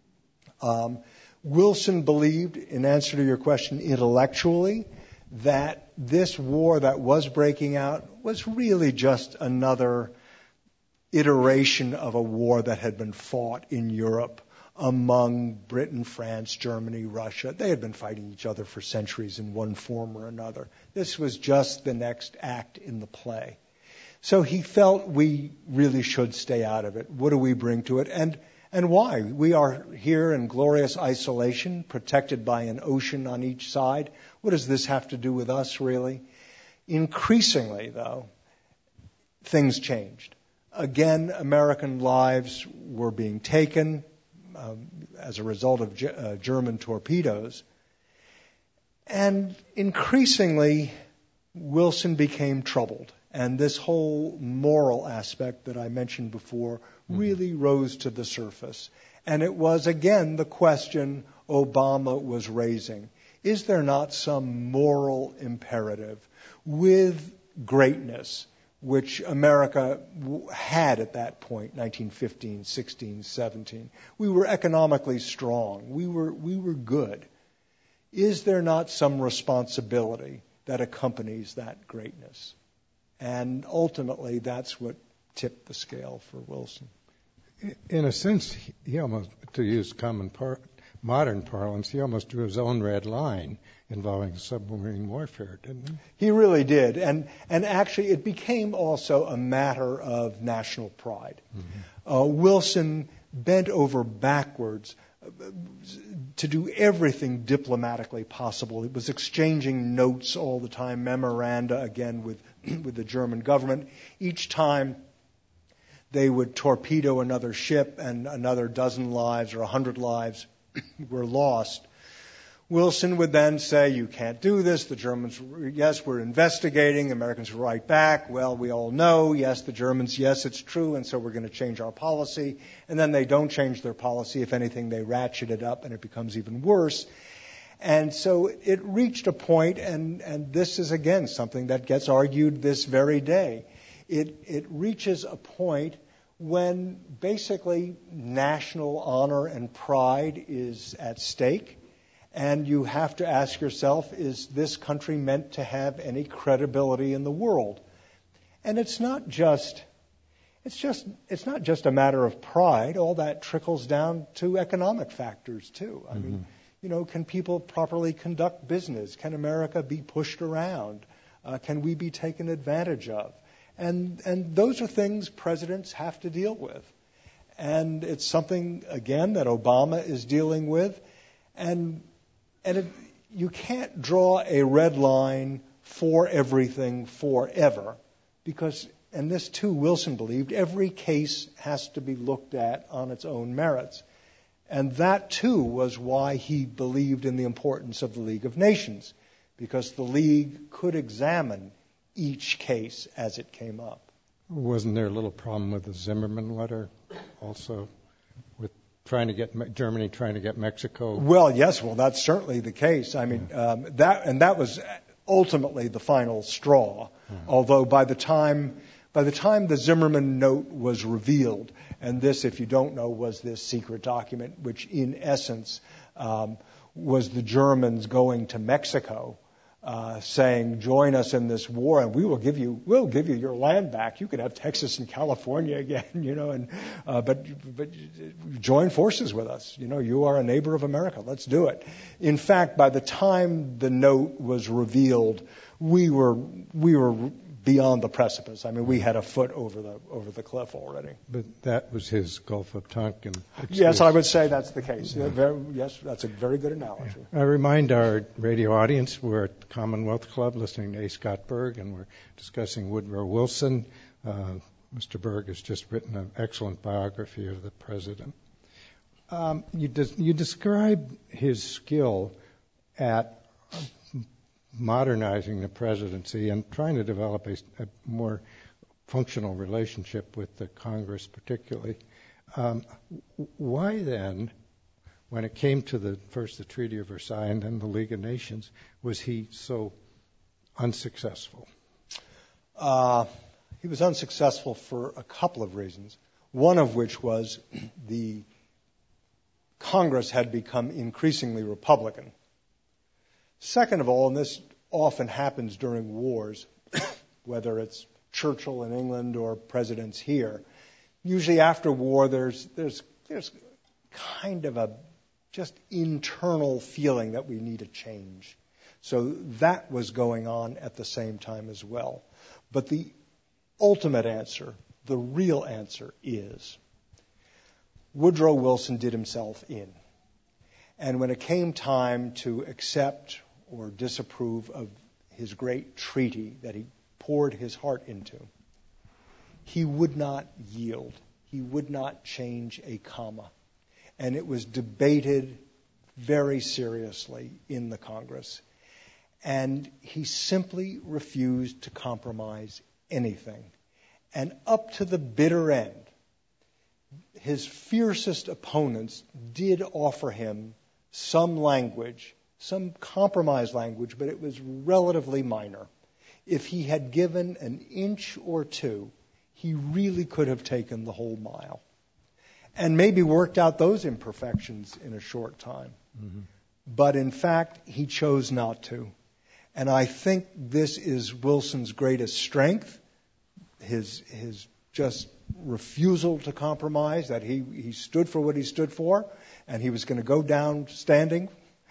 Wilson believed, in answer to your question intellectually, that this war that was breaking out was really just another iteration of a war that had been fought in Europe among Britain, France, Germany, Russia. They had been fighting each other for centuries in one form or another. This was just the next act in the play. So he felt we really should stay out of it. What do we bring to it? And why? We are here in glorious isolation, protected by an ocean on each side. What does this have to do with us, really? Increasingly, though, things changed. Again, American lives were being taken as a result of German torpedoes. And increasingly, Wilson became troubled. And this whole moral aspect that I mentioned before really rose to the surface. And it was, again, the question Obama was raising. Is there not some moral imperative with greatness, which America had at that point, 1915, 16, 17? We were economically strong. We were good. Is there not some responsibility that accompanies that greatness? And ultimately, that's what tipped the scale for Wilson. In a sense, he almost, to use modern parlance, he almost drew his own red line involving submarine warfare, didn't he? He really did. And actually, it became also a matter of national pride. Mm-hmm. Wilson bent over backwards to do everything diplomatically possible. It was exchanging notes all the time, memoranda, again, with the German government. Each time they would torpedo another ship and another dozen lives or 100 lives were lost, Wilson would then say, you can't do this. The Germans, yes, we're investigating. The Americans would write back, well, we all know, yes, the Germans, yes, it's true, and so we're going to change our policy. And then they don't change their policy. If anything, they ratchet it up, and it becomes even worse. And so it reached a point, and this is, again, something that gets argued this very day. It reaches a point when basically national honor and pride is at stake. And you have to ask yourself, is this country meant to have any credibility in the world? And it's not just a matter of pride. All that trickles down to economic factors too. I mean, can people properly conduct business? Can America be pushed around? Can we be taken advantage of? And those are things presidents have to deal with. And it's something, again, that Obama is dealing with. And you can't draw a red line for everything forever because, and this too Wilson believed, every case has to be looked at on its own merits. And that too was why he believed in the importance of the League of Nations, because the League could examine each case as it came up. Wasn't there a little problem with the Zimmerman letter also, with Germany trying to get Mexico? Well, yes, that's certainly the case. I mean, that was ultimately the final straw. Although by the time the Zimmerman note was revealed, and this, if you don't know, was this secret document, which in essence was the Germans going to Mexico, saying, "Join us in this war, and we'll give you your land back. You could have Texas and California again, but join forces with us. You are a neighbor of America. Let's do it." In fact, by the time the note was revealed, we were beyond the precipice. I mean, we had a foot over the cliff already. But that was his Gulf of Tonkin excuse. Yes, I would say that's the case. Yes, that's a very good analogy. I remind our radio audience we're at the Commonwealth Club listening to A. Scott Berg, and we're discussing Woodrow Wilson. Mr. Berg has just written an excellent biography of the president. You describe his skill at modernizing the presidency and trying to develop a more functional relationship with the Congress particularly. Why then, when it came to first the Treaty of Versailles and then the League of Nations, was he so unsuccessful? He was unsuccessful for a couple of reasons, one of which was the Congress had become increasingly Republican. Second of all, and this often happens during wars, whether it's Churchill in England or presidents here, usually after war there's kind of a just internal feeling that we need a change. So that was going on at the same time as well. But the ultimate answer, the real answer is Woodrow Wilson did himself in. And when it came time to accept or disapprove of his great treaty that he poured his heart into, he would not yield. He would not change a comma. And it was debated very seriously in the Congress. And he simply refused to compromise anything. And up to the bitter end, his fiercest opponents did offer him some language, some compromise language, but it was relatively minor. If he had given an inch or two, he really could have taken the whole mile and maybe worked out those imperfections in a short time. Mm-hmm. But in fact, he chose not to. And I think this is Wilson's greatest strength, his just refusal to compromise, that he stood for what he stood for, and he was going to go down standing.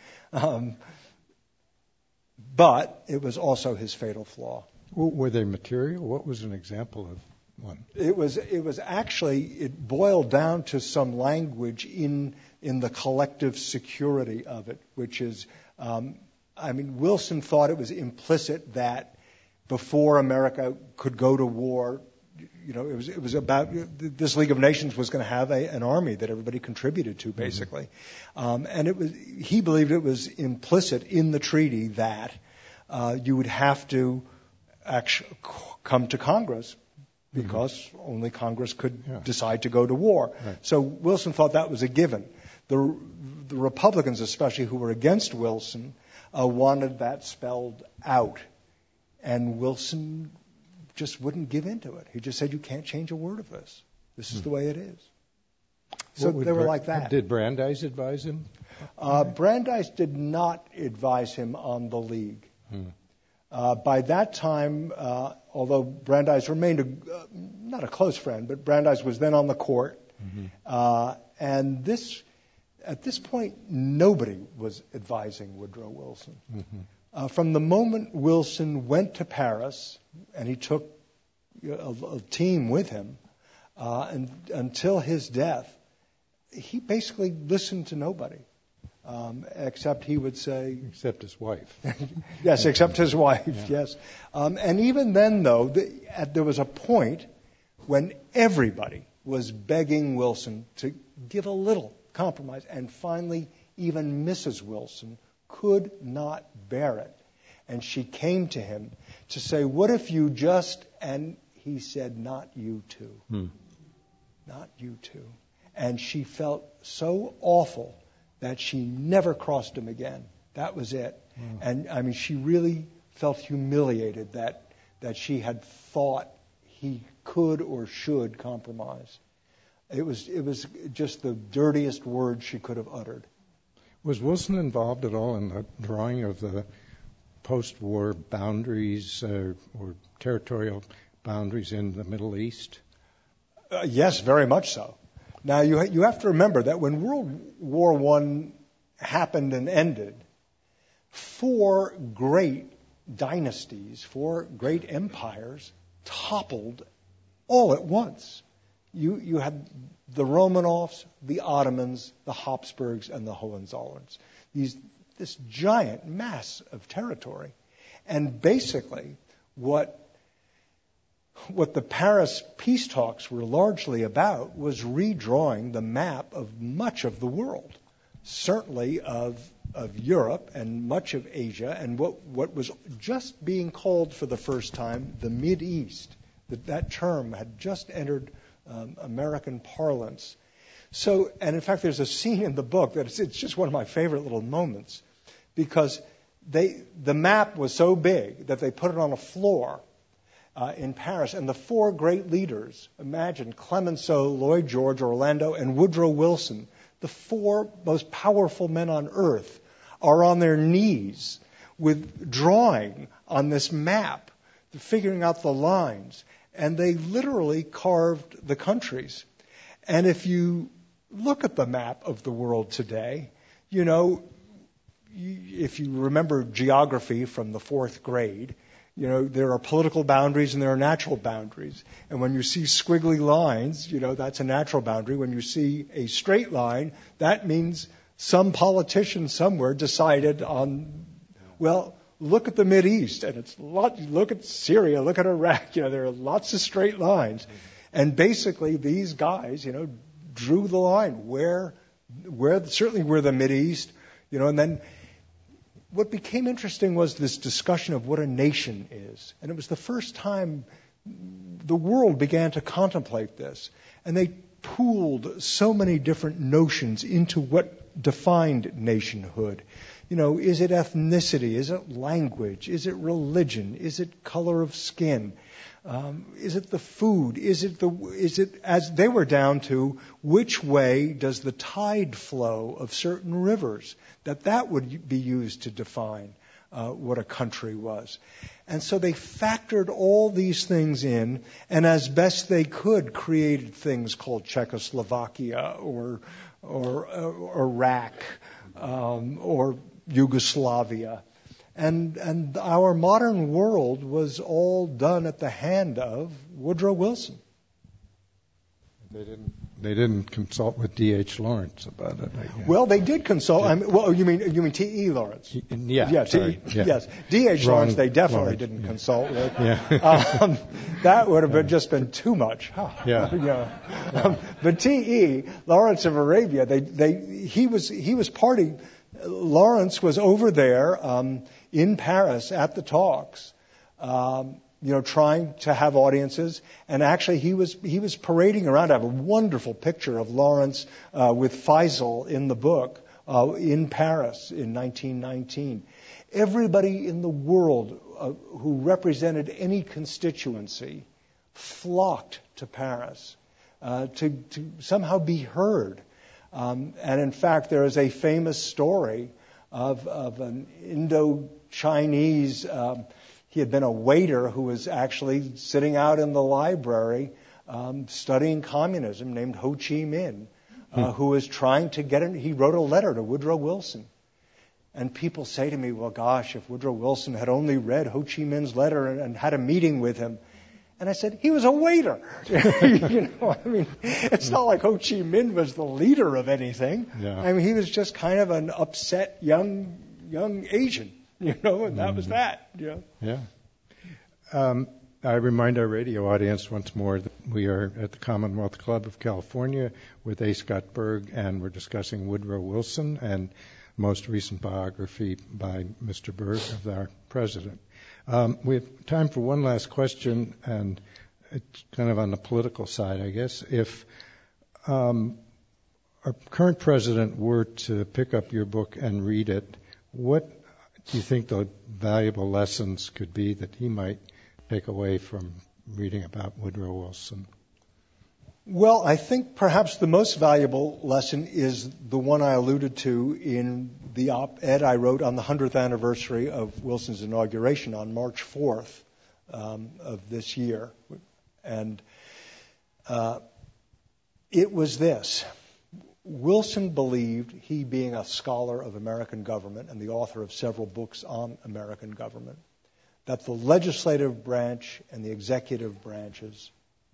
But it was also his fatal flaw. Were they material? What was an example of one? It was actually, it boiled down to some language in the collective security of it, which is, Wilson thought it was implicit that before America could go to war, it was about this League of Nations was going to have an army that everybody contributed to, basically. Mm-hmm. And he believed it was implicit in the treaty that you would have to actually come to Congress because only Congress could decide to go to war. Right. So Wilson thought that was a given. The Republicans, especially, who were against Wilson, wanted that spelled out. And Wilson just wouldn't give into it. He just said, you can't change a word of this. This is the way it is. So they were like that. Did Brandeis advise him? Brandeis did not advise him on the League. By that time, although Brandeis remained not a close friend, but Brandeis was then on the court. Mm-hmm. And at this point, nobody was advising Woodrow Wilson. Mm-hmm. From the moment Wilson went to Paris, and he took a team with him, and until his death, he basically listened to nobody, except he would say... Except his wife. Yes, except his wife, yes. And even then, though, there was a point when everybody was begging Wilson to give a little compromise, and finally even Mrs. Wilson could not bear it. And she came to him to say, what if you just... And he said, not you two. Not you two. And she felt so awful that she never crossed him again. That was it. And I mean, she really felt humiliated that she had thought he could or should compromise. It was just the dirtiest word she could have uttered. Was Wilson involved at all in the drawing of the post-war boundaries or territorial boundaries in the Middle East? Yes, very much so. Now, you have to remember that when World War I happened and ended, 4 great dynasties, 4 great empires toppled all at once. You had the Romanovs, the Ottomans, the Habsburgs, and the Hohenzollerns. This giant mass of territory. And basically, what the Paris peace talks were largely about was redrawing the map of much of the world, certainly of Europe and much of Asia, and what was just being called for the first time the Mid-East. That term had just entered American parlance. So, and in fact, there's a scene in the book that it's just one of my favorite little moments, because the map was so big that they put it on a floor in Paris, and the 4 great leaders, imagine Clemenceau, Lloyd George, Orlando, and Woodrow Wilson, the 4 most powerful men on earth, are on their knees with drawing on this map, figuring out the lines, and they literally carved the countries. And if you look at the map of the world today, if you remember geography from the 4th grade, there are political boundaries and there are natural boundaries. And when you see squiggly lines, that's a natural boundary. When you see a straight line, that means some politician somewhere decided on, well, look at the Mideast, and look at Syria, look at Iraq, there are lots of straight lines. And basically these guys, drew the line where certainly where the Mideast, and then what became interesting was this discussion of what a nation is. And it was the first time the world began to contemplate this. And they pooled so many different notions into what defined nationhood. Is it ethnicity? Is it language? Is it religion? Is it color of skin? Is it the food? Is it as they were down to which way does the tide flow of certain rivers? That would be used to define what a country was. And so they factored all these things in, and as best they could, created things called Czechoslovakia or Iraq or Yugoslavia. And our modern world was all done at the hand of Woodrow Wilson. They didn't consult with D.H. Lawrence about it, I guess. Well, they did consult. You mean T.E. Lawrence? Yeah. Yes. D.H. Lawrence they definitely didn't consult with. Yeah. That would have just been too much. But T.E. Lawrence of Arabia, he was party. Lawrence was over there in Paris at the talks, trying to have audiences. And actually, he was parading around. I have a wonderful picture of Lawrence with Faisal in the book in Paris in 1919. Everybody in the world who represented any constituency flocked to Paris to somehow be heard. And in fact, there is a famous story of an Indo-Chinese, he had been a waiter who was actually sitting out in the library studying communism, named Ho Chi Minh, who was trying to get in. He wrote a letter to Woodrow Wilson. And people say to me, well, gosh, if Woodrow Wilson had only read Ho Chi Minh's letter and had a meeting with him. And I said, he was a waiter. It's not like Ho Chi Minh was the leader of anything. Yeah. He was just kind of an upset young Asian, and that was that. Yeah. I remind our radio audience once more that we are at the Commonwealth Club of California with A. Scott Berg, and we're discussing Woodrow Wilson and most recent biography by Mr. Berg of our president. We have time for one last question, and it's kind of on the political side, I guess. If our current president were to pick up your book and read it, what do you think the valuable lessons could be that he might take away from reading about Woodrow Wilson? Well, I think perhaps the most valuable lesson is the one I alluded to in the op-ed I wrote on the 100th anniversary of Wilson's inauguration on March 4th of this year. And it was this. Wilson believed, he being a scholar of American government and the author of several books on American government, that the legislative branch and the executive branches,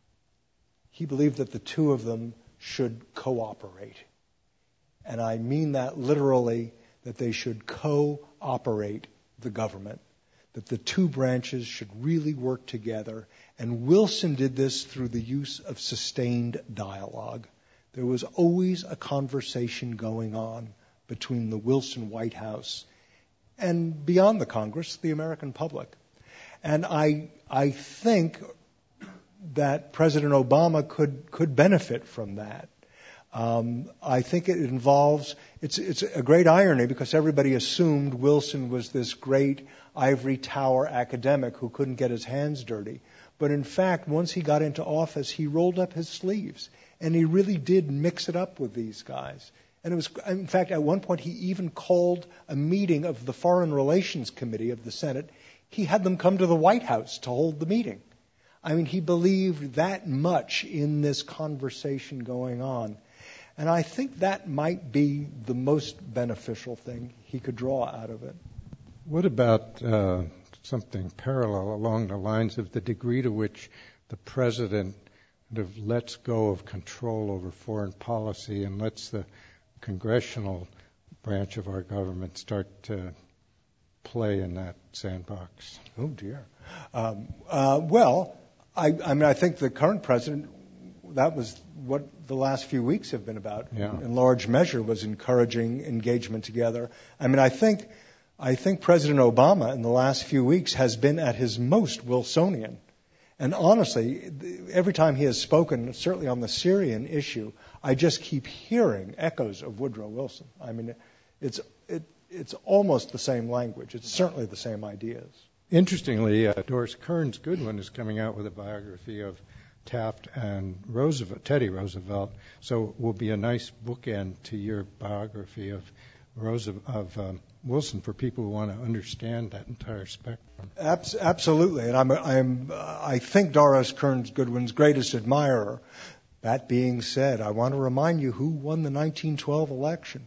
he believed that the two of them should cooperate. And I mean that literally, that they should cooperate the government, that the two branches should really work together. And Wilson did this through the use of sustained dialogue. There was always a conversation going on between the Wilson White House and beyond the Congress, the American public. And I think that President Obama could benefit from that. I think it involves, it's a great irony because everybody assumed Wilson was this great ivory tower academic who couldn't get his hands dirty. But in fact, once he got into office, he rolled up his sleeves and he really did mix it up with these guys. And it was, in fact, at one point he even called a meeting of the Foreign Relations Committee of the Senate. He had them come to the White House to hold the meeting. He believed that much in this conversation going on. And I think that might be the most beneficial thing he could draw out of it. What about something parallel along the lines of the degree to which the president kind of lets go of control over foreign policy and lets the congressional branch of our government start to play in that sandbox? Oh, dear. Well, I think the current president, that was what the last few weeks have been about, in large measure, was encouraging engagement together. I think President Obama in the last few weeks has been at his most Wilsonian. And honestly, every time he has spoken, certainly on the Syrian issue, I just keep hearing echoes of Woodrow Wilson. It's almost the same language. It's certainly the same ideas. Interestingly, Doris Kearns Goodwin is coming out with a biography of Taft and Teddy Roosevelt, so it will be a nice bookend to your biography of Wilson for people who want to understand that entire spectrum. Absolutely, and I think Doris Kearns Goodwin's greatest admirer. That being said, I want to remind you who won the 1912 election.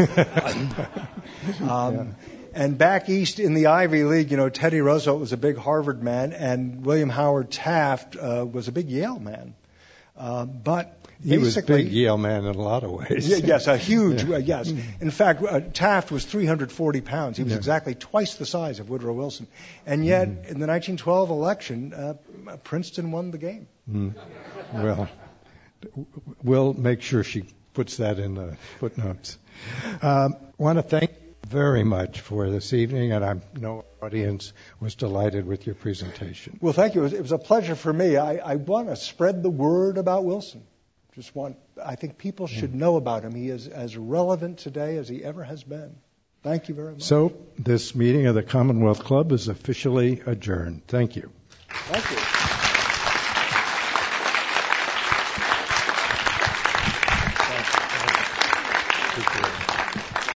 And back east in the Ivy League, Teddy Roosevelt was a big Harvard man, and William Howard Taft was a big Yale man. But he was a big Yale man in a lot of ways. Yes, a huge, yes. In fact, Taft was 340 pounds. He was exactly twice the size of Woodrow Wilson. And yet, in the 1912 election, Princeton won the game. Well, we'll make sure she puts that in the footnotes. Want to thank you very much for this evening, and I know our audience was delighted with your presentation. Well, thank you. It was a pleasure for me. I want to spread the word about Wilson. I think people should know about him. He is as relevant today as he ever has been. Thank you very much. So this meeting of the Commonwealth Club is officially adjourned. Thank you. Thank you.